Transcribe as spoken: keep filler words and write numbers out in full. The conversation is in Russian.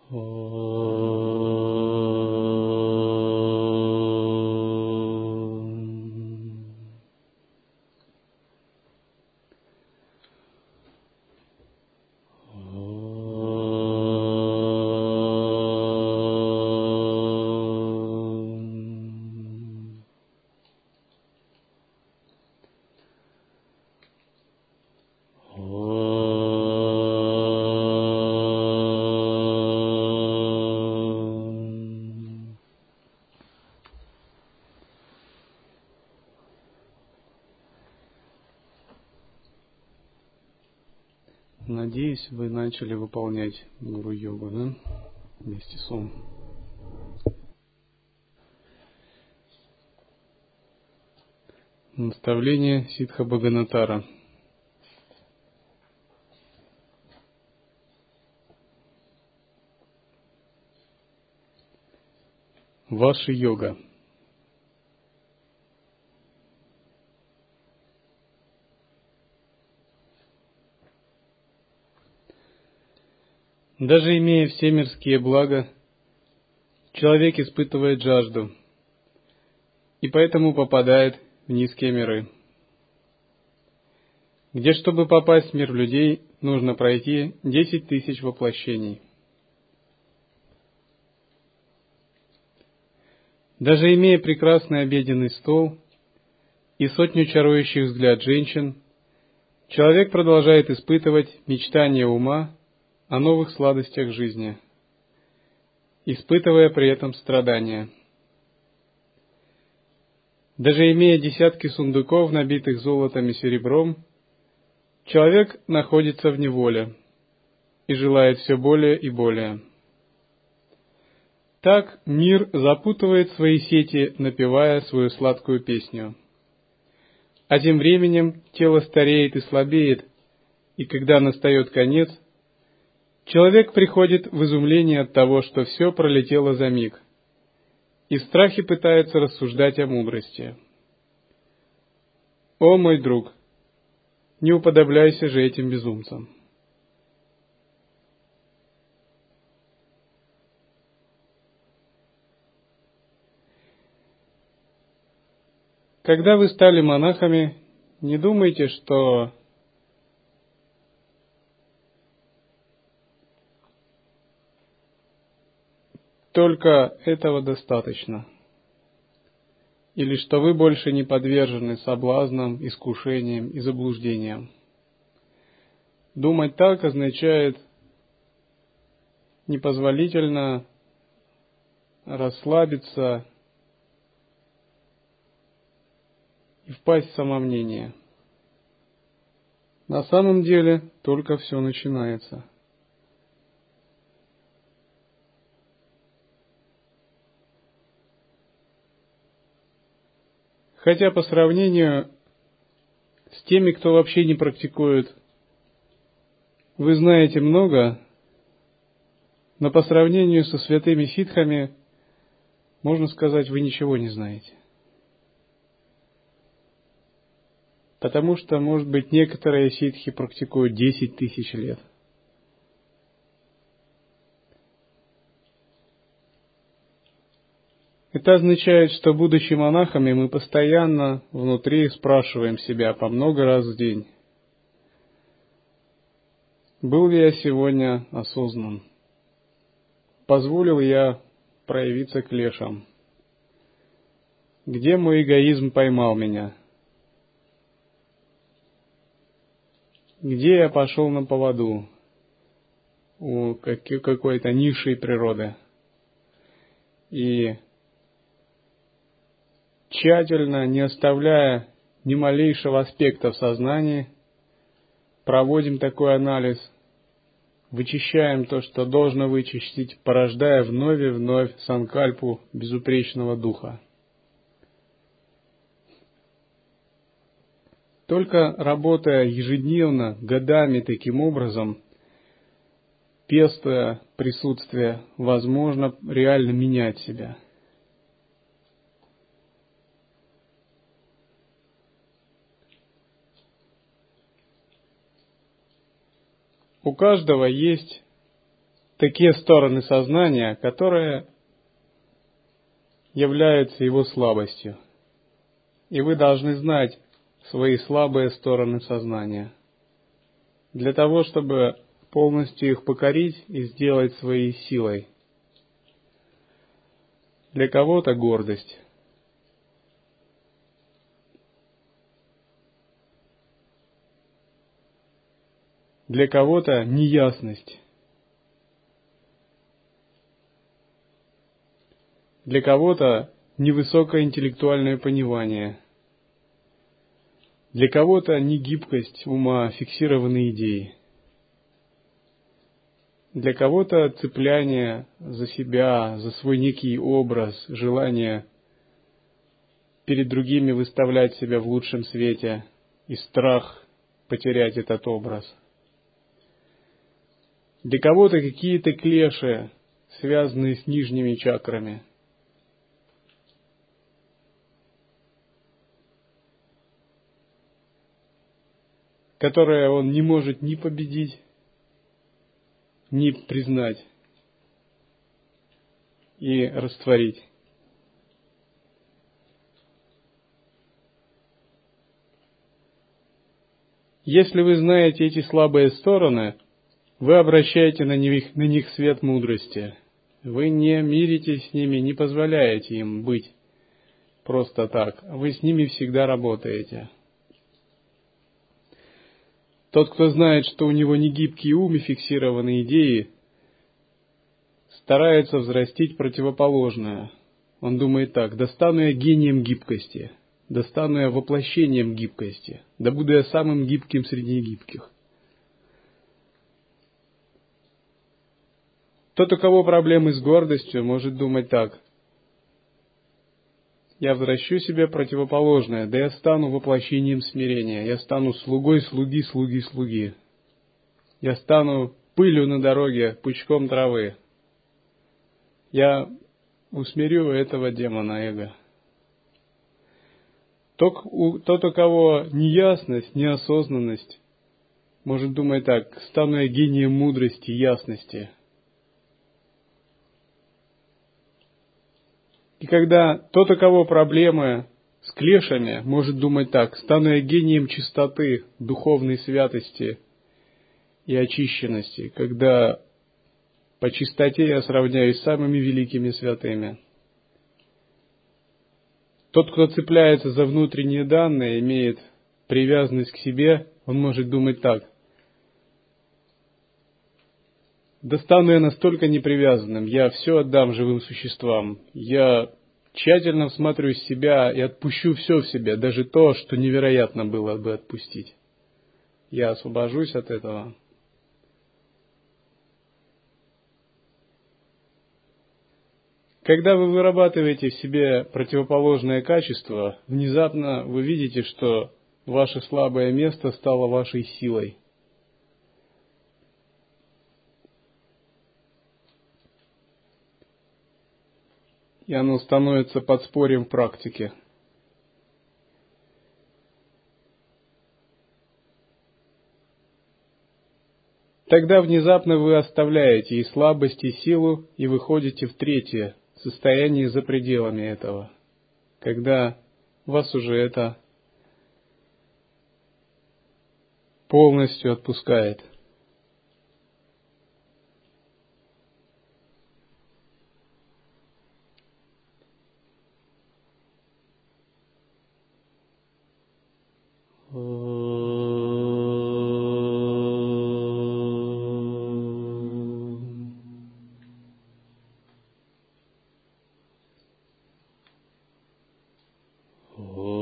Надеюсь, вы начали выполнять гуру-йогу, да? Вместе с Ом. Наставление Сиддха Бхаганатара. Ваша йога. Даже имея все мирские блага, человек испытывает жажду и поэтому попадает в низкие миры, где, чтобы попасть в мир людей, нужно пройти десять тысяч воплощений. Даже имея прекрасный обеденный стол и сотню чарующих взгляд женщин, человек продолжает испытывать мечтания ума о новых сладостях жизни, испытывая при этом страдания. Даже имея десятки сундуков, набитых золотом и серебром, человек находится в неволе и желает все более и более. Так мир запутывает свои сети, напевая свою сладкую песню. А тем временем тело стареет и слабеет, и когда настает конец, человек приходит в изумление от того, что все пролетело за миг, и в страхе пытается рассуждать о мудрости. О, мой друг, не уподобляйся же этим безумцам. Когда вы стали монахами, не думайте, что только этого достаточно, или что вы больше не подвержены соблазнам, искушениям и заблуждениям. Думать так означает непозволительно расслабиться и впасть в самомнение. На самом деле только все начинается. Хотя по сравнению с теми, кто вообще не практикует, вы знаете много, но по сравнению со святыми ситхами, можно сказать, вы ничего не знаете. Потому что, может быть, некоторые ситхи практикуют десять тысяч лет. Это означает, что, будучи монахами, мы постоянно внутри спрашиваем себя по много раз в день: был ли я сегодня осознан? Позволил я проявиться клешам? Где мой эгоизм поймал меня? Где я пошел на поводу у какой-то низшей природы? И тщательно, не оставляя ни малейшего аспекта в сознании, проводим такой анализ, вычищаем то, что должно вычистить, порождая вновь и вновь санкальпу безупречного духа. Только работая ежедневно, годами таким образом, пестуя присутствие, возможно реально менять себя. У каждого есть такие стороны сознания, которые являются его слабостью. И вы должны знать свои слабые стороны сознания, для того, чтобы полностью их покорить и сделать своей силой. Для кого-то гордость. Для кого-то неясность. Для кого-то невысокое интеллектуальное понимание. Для кого-то негибкость ума, фиксированные идеи. Для кого-то цепляние за себя, за свой некий образ, желание перед другими выставлять себя в лучшем свете и страх потерять этот образ. Для кого-то какие-то клеши, связанные с нижними чакрами. Которые он не может ни победить, ни признать и растворить. Если вы знаете эти слабые стороны, вы обращаете на них, на них свет мудрости. Вы не миритесь с ними, не позволяете им быть просто так. Вы с ними всегда работаете. Тот, кто знает, что у него не гибкий ум и фиксированные идеи, старается взрастить противоположное. Он думает так: да стану я гением гибкости, да стану я воплощением гибкости, да буду я самым гибким среди гибких. Тот, у кого проблемы с гордостью, может думать так: я взращу себе противоположное, да я стану воплощением смирения, я стану слугой слуги слуги слуги, я стану пылью на дороге, пучком травы, я усмирю этого демона эго. Тот, у кого неясность, неосознанность, может думать так: стану я гением мудрости, ясности. И когда тот, у кого проблемы с клешами, может думать так: стану я гением чистоты, духовной святости и очищенности, когда по чистоте я сравняюсь с самыми великими святыми. Тот, кто цепляется за внутренние данные, имеет привязанность к себе, он может думать так: да стану я настолько непривязанным, я все отдам живым существам, я тщательно всмотрюсь в себя и отпущу все в себе, даже то, что невероятно было бы отпустить. Я освобожусь от этого. Когда вы вырабатываете в себе противоположное качество, внезапно вы видите, что ваше слабое место стало вашей силой. И оно становится подспорьем в практике. Тогда внезапно вы оставляете и слабость, и силу, и выходите в третье состояние за пределами этого, когда вас уже это полностью отпускает. Oh